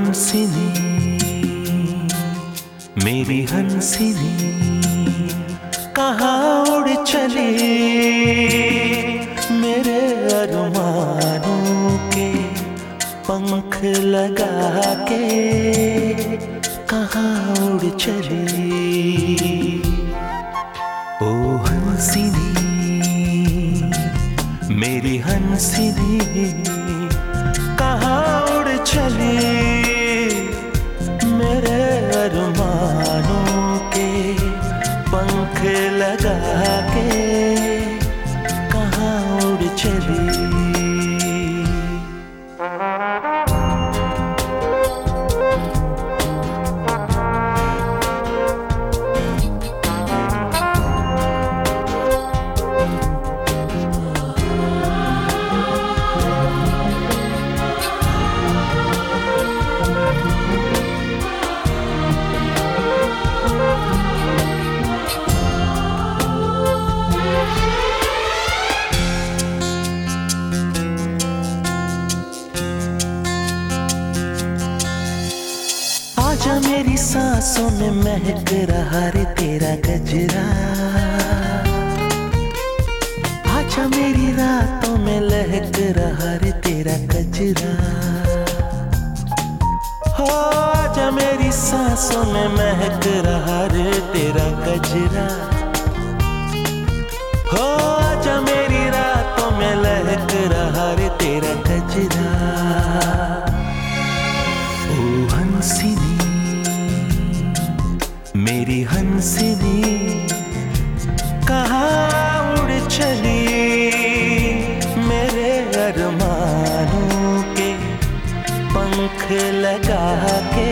हंसिनी, मेरी हंसिनी, कहाँ उड़ चली मेरे अरमानों के पंख लगा के, कहाँ उड़ चली। ओ हंसिनी, मेरी हंसिनी, कहाँ उड़ चली मेरे अरमानों के पंख लगा के, कहाँ उड़ चली। आजा मेरी सांसों में महक रहा रे तेरा गजरा, आजा मेरी रातों में लहक रहा रे तेरा गजरा। हो आजा मेरी सांसों में महक रहा रे तेरा गजरा। हो आजा मेरी रातों में लहक रहा रे तेरा गजरा। ओ हंसिनी, मेरी हंसिनी, कहाँ उड़ चली मेरे अरमानों के पंख लगा के,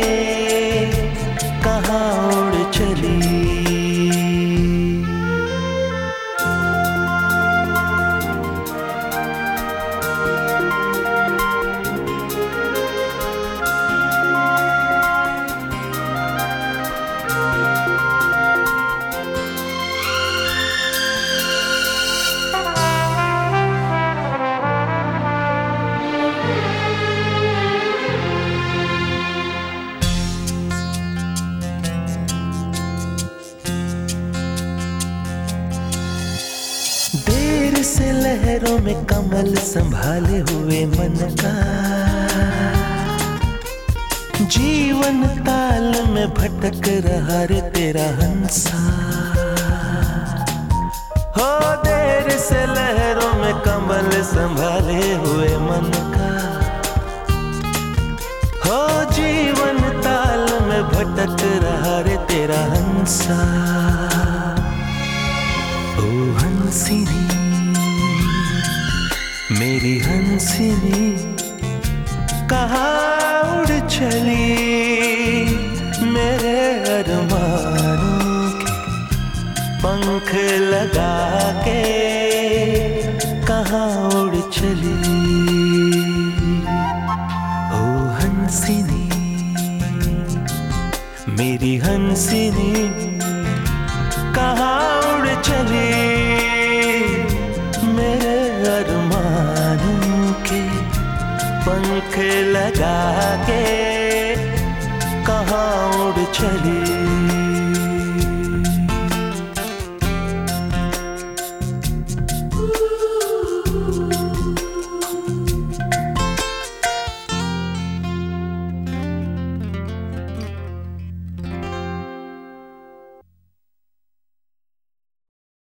कहाँ उड़ चली। देर से लहरों में कमल संभाले हुए मन का, जीवन ताल में भटक रहा रे तेरा हंसा। हो देर से लहरों में कमल संभाले हुए मन का, हो जीवन ताल में भटक रहा रे तेरा हंसा। ओ हंसिनी, मेरी हंसिनी, कहाँ उड़ चली मेरे अरमानों के पंख लगा के, कहाँ उड़ चली। ओ हंसिनी, मेरी हंसिनी, कहाँ उड़ चली मेरे अरमानों के पंख लगा के, कहाँ उड़ चली।